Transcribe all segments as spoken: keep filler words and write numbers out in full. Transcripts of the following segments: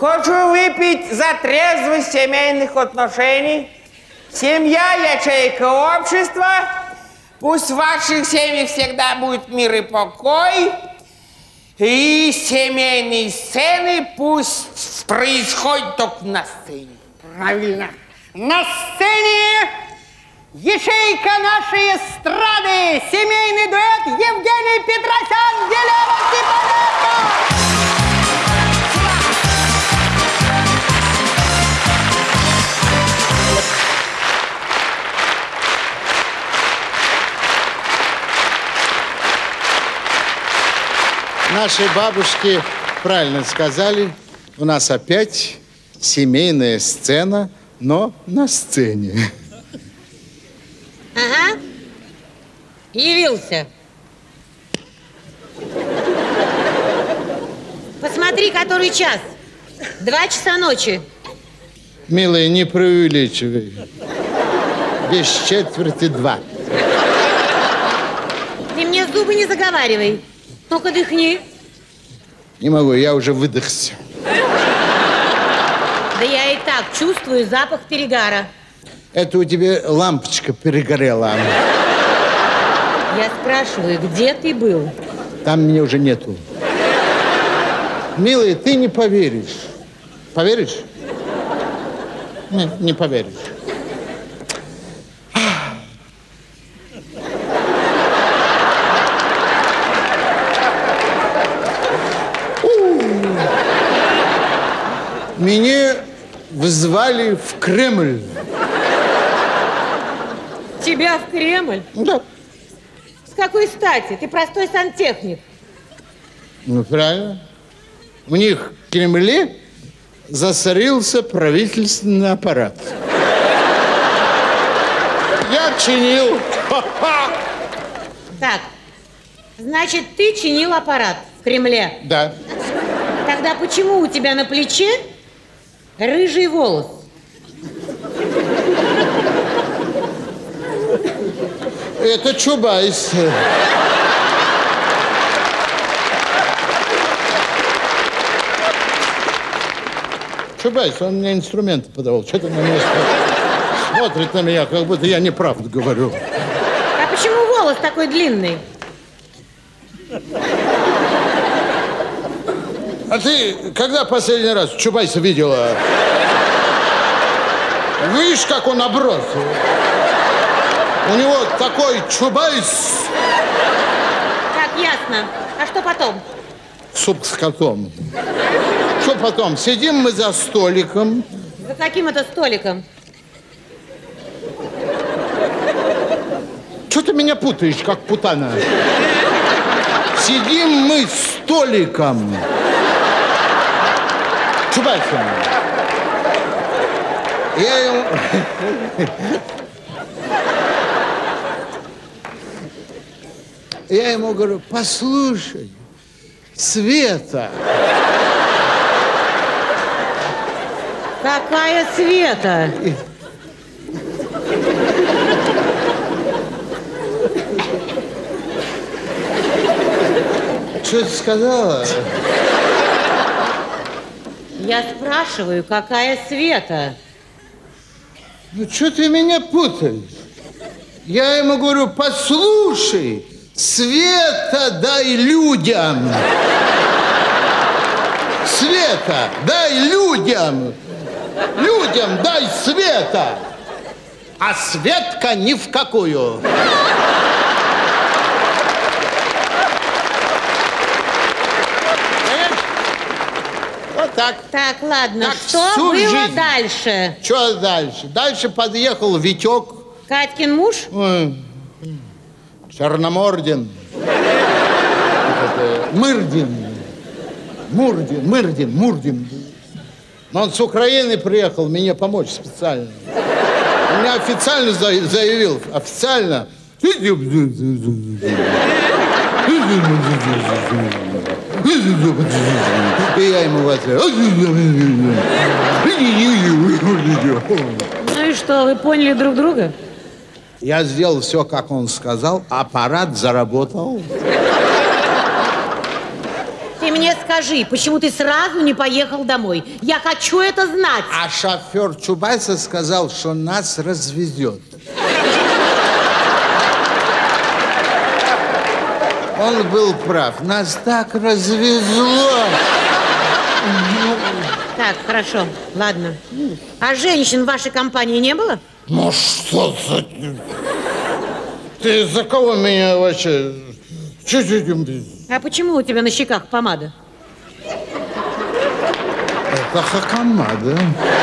Хочу выпить за трезвость семейных отношений. Семья – ячейка общества. Пусть в ваших семьях всегда будет мир и покой. И семейные сцены пусть происходят только на сцене. Правильно. На сцене ячейка нашей эстрады. Семейный дуэт Евгений Петросян, Елена Степаненко. Наши бабушки правильно сказали, у нас опять семейная сцена, но на сцене. Ага. Явился. Посмотри, который час. Два часа ночи. Милая, не преувеличивай. Без четверти два. Ты мне зубы не заговаривай. Ну-ка, дыхни. Не могу, я уже выдохся. Да я и так чувствую запах перегара. Это у тебя лампочка перегорела. Я спрашиваю, где ты был? Там меня уже нету. Милая, ты не поверишь. Поверишь? Нет, не поверишь. Меня вызвали в Кремль. Тебя в Кремль? Да. С какой стати? Ты простой сантехник. Ну, правильно. У них в Кремле засорился правительственный аппарат. Я чинил. Так, значит, ты чинил аппарат в Кремле? Да. Тогда почему у тебя на плече рыжий волос? Это Чубайс. Чубайс, он мне инструменты подавал. Что-то на меня смотрит на меня, как будто я неправду говорю. А почему волос такой длинный? А ты когда последний раз Чубайса видела? Видишь, как он оброс? У него такой Чубайс. Так, ясно. А что потом? Суп с котом. Что потом? Сидим мы за столиком. За каким это столиком? Что ты меня путаешь, как путана? Сидим мы с столиком. Чубайсом. Я ему... Я ему говорю, послушай, Света. Какая Света? Что ты сказала? Я спрашиваю, какая Света? Ну, что ты меня путаешь? Я ему говорю, послушай, света дай людям. Света дай людям. Людям дай света. А Светка ни в какую. Вот так. Так, ладно, Так что всю было жизнь. дальше? Что дальше? Дальше подъехал Витек. Катькин муж? Ой, Черномордин. Это, Мырдин. Мурдин, Мырдин, Мурдин. Но он с Украины приехал мне помочь специально. Он меня официально заявил, официально. И я ему в ответ. Ну и что, вы поняли друг друга? Я сделал все, как он сказал, аппарат заработал. Ты мне скажи, почему ты сразу не поехал домой? Я хочу это знать. А шофер Чубайса сказал, что нас развезет. Он был прав. Нас так развезло. Так, хорошо, ладно. А женщин в вашей компании не было? Ну что за... Ты за кого меня вообще... Чуть-чуть... А почему у тебя на щеках помада? Это хакама, да?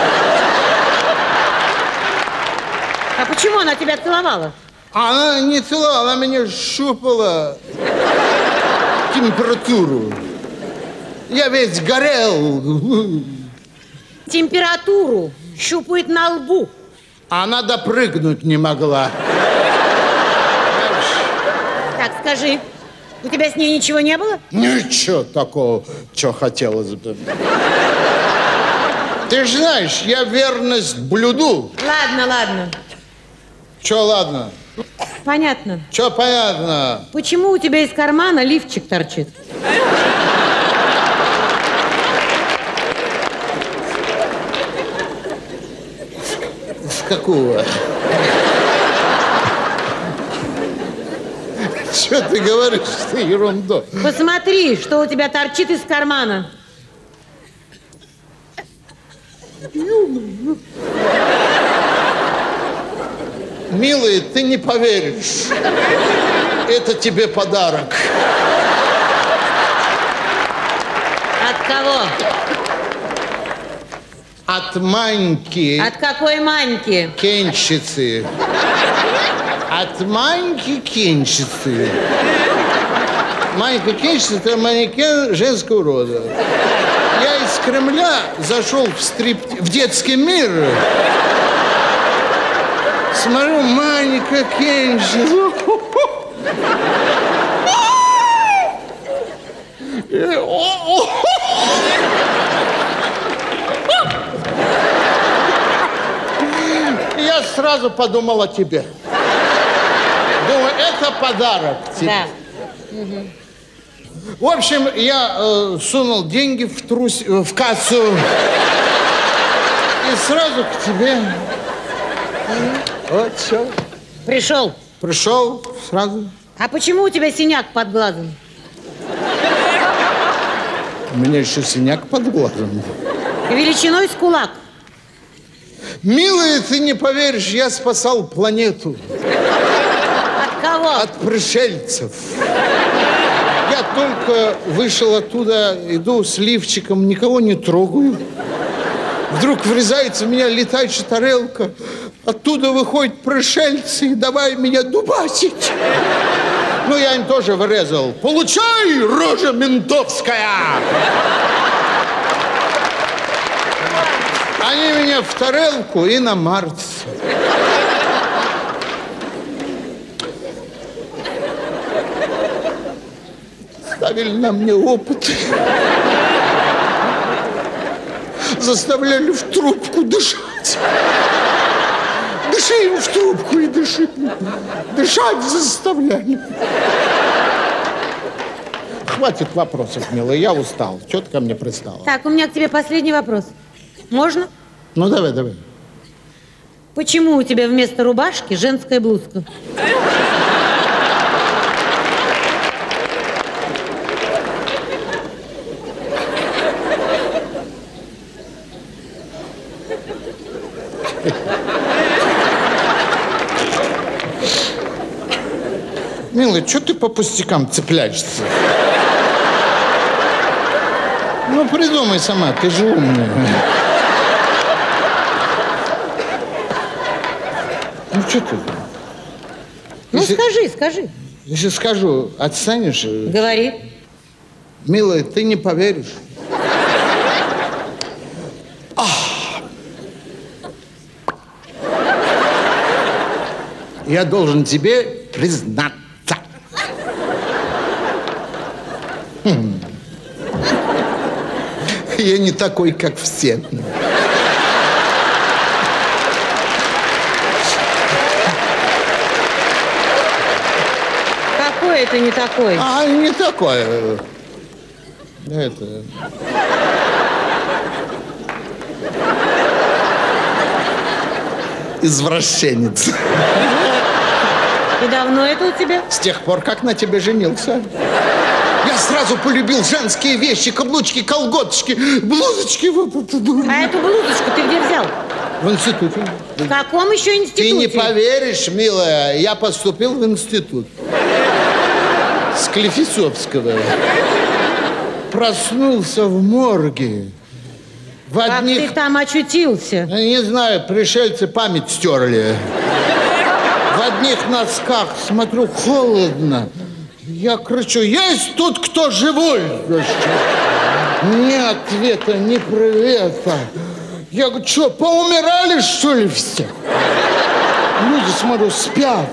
А почему она тебя целовала? Она не целовала, она меня щупала температуру. Я весь горел. Температуру щупает на лбу. Она допрыгнуть не могла. Так, скажи, у тебя с ней ничего не было? Ничего такого, что хотелось бы. Ты же знаешь, я верность блюду. Ладно, ладно. Че ладно? Понятно. Че понятно? Почему у тебя из кармана лифчик торчит? С какого? Что ты говоришь, ты ерунду? Посмотри, что у тебя торчит из кармана. Милый, ты не поверишь. Это тебе подарок. От кого? От Маньки. От какой Маньки? Кенщицы. От Маньки Кенщицы. Манька Кенщица – это манекен женского рода. Я из Кремля зашел в, стрип... в детский мир. Смотрю, Манька Кенщица. Я сразу подумал о тебе. Думаю, это подарок тебе. Да. Угу. В общем, я э, сунул деньги в, трус... в кассу и сразу к тебе. Вот все. Пришел. Пришел сразу. А почему у тебя синяк под глазом? У меня еще синяк под глазом. Величиной с кулак. Милая, ты не поверишь, я спасал планету. От кого? От пришельцев. Я только вышел оттуда, иду с лифчиком, никого не трогаю. Вдруг врезается в меня летающая тарелка. Оттуда выходят пришельцы и давай меня дубасить. Ну, я им тоже врезал. Получай, рожа ментовская! Они меня в тарелку и на Марс. Ставили на мне опыт. Заставляли в трубку дышать. Дыши в трубку и дыши. Дышать заставляли. Хватит вопросов, милая, я устал. Чего ты ко мне пристала? Так, у меня к тебе последний вопрос. Можно? Ну, давай, давай. Почему у тебя вместо рубашки женская блузка? Милая, что ты по пустякам цепляешься? Ну, придумай сама, ты же умная. Ну, что ты? Ну, Если- скажи, скажи. Если скажу, отстанешь? Говори. Милая, ты не поверишь. Я должен тебе признаться. Хм. Я не такой, как все. Какой это не такой? А не такой. Это... Извращенец. И давно это у тебя? С тех пор, как на тебе женился. Я сразу полюбил женские вещи, каблучки, колготочки, блузочки. А эту блузочку ты где взял? В институте. В каком еще институте? Ты не поверишь, милая, я поступил в институт. Склифосовского. Проснулся в морге. В Как одних... ты там очутился? Я не знаю, пришельцы память стерли. В одних носках, смотрю, холодно. Я кричу, есть тут кто живой? Ни ответа, ни привета. Я говорю, что, поумирали, что ли, все? Люди, смотрю, спят.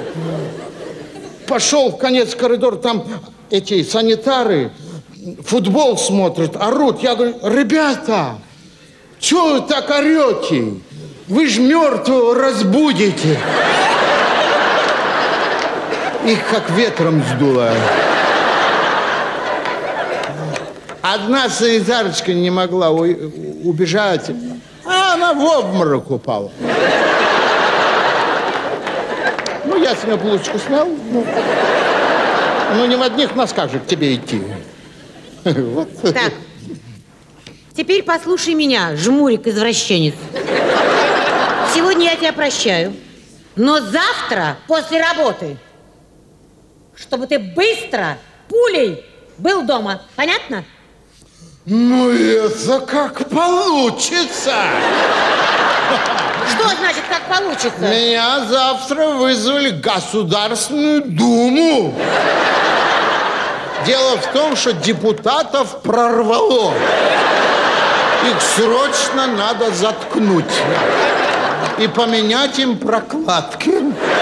Пошел в конец коридора, там эти санитары футбол смотрят, орут. Я говорю, ребята, что вы так орете? Вы же мертвого разбудите. Их как ветром сдуло. Одна санитарочка не могла убежать, а она в обморок упала. Ну, я с нее блузочку снял. Ну, ну, не в одних носках же к тебе идти. Вот. Так, теперь послушай меня, жмурик-извращенец. Сегодня я тебя прощаю, но завтра после работы, чтобы ты быстро, пулей был дома. Понятно? Ну, это как получится. Что значит, как получится? Меня завтра вызвали в Государственную Думу. Дело в том, что депутатов прорвало. Их срочно надо заткнуть и поменять им прокладки.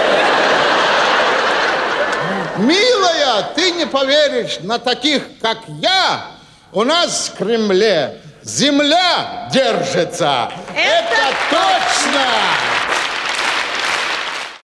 Милая, ты не поверишь, на таких, как я, у нас в Кремле земля держится. Это Это точно!